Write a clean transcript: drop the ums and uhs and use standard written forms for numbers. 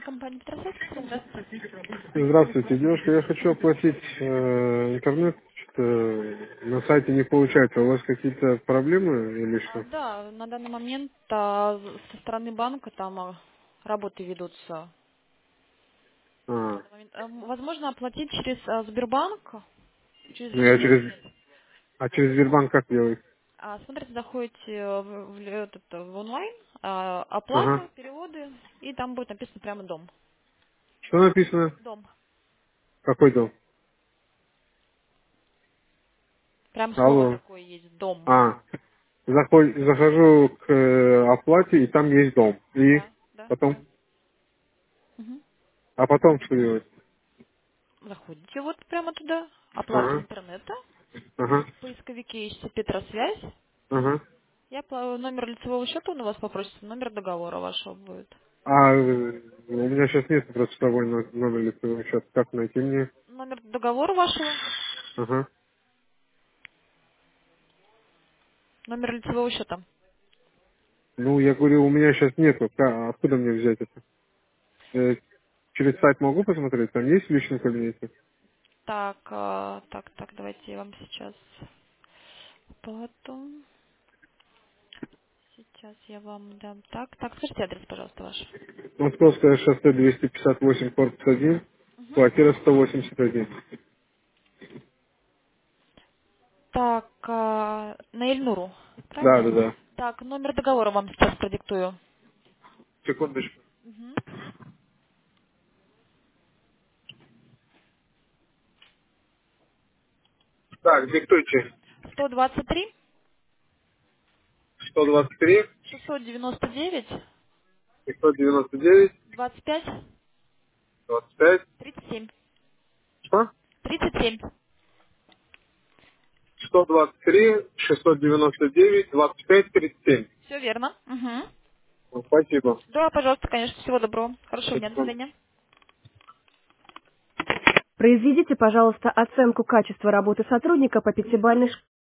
Компания Петросельская, здравствуйте. Здравствуйте, девушка. Я хочу оплатить интернет. Что-то на сайте не получается. У вас какие-то проблемы или что? Да, на данный момент со стороны банка там работы ведутся. На А, данный момент. Возможно оплатить через Сбербанк, через ну я личный через... кабинет. А через Сбербанк как делать? Смотрите, заходите в онлайн, Ага. оплата, переводы, и там будет написано прямо дом. Что написано? Дом. Какой дом? Прям слово Алло. такое есть, дом. А, захожу к оплате, и там есть дом. И Да, да, потом... да. Мгм. А потом что делать? Заходите вот прямо туда, оплата Ага. интернета, Ага. в поисковике ищите Петросвязь. Ага. Номер лицевого счета он у вас попросится, номер договора вашего будет. А у меня сейчас нет просто с собой номер лицевого счета. Как найти мне? Номер договора вашего, Ага. номер лицевого счета. Ну, я говорю, у меня сейчас нету. Откуда мне взять это? Через сайт могу посмотреть? Там есть в личном кабинете? Так, так, давайте я вам сейчас оплату. Сейчас я вам дам. Так, скажите адрес, пожалуйста, ваш. Московское шоссе 258, корпус 1, Мгм. квартира 181. Так, на Эльнуру, Да, правильно? да, да. Так, номер договора вам сейчас продиктую. Секундочку. Мгм. Так, диктуйте. 123 123, 699 599, 25 25. 37. Что? 37. 123, 699, 25, 37. Все верно. Угу. Ну, спасибо. Да, пожалуйста, конечно. Всего доброго. Хорошего дня. До Спасибо. свидания. Произведите, пожалуйста, оценку качества работы сотрудника по пятибалльной шкале.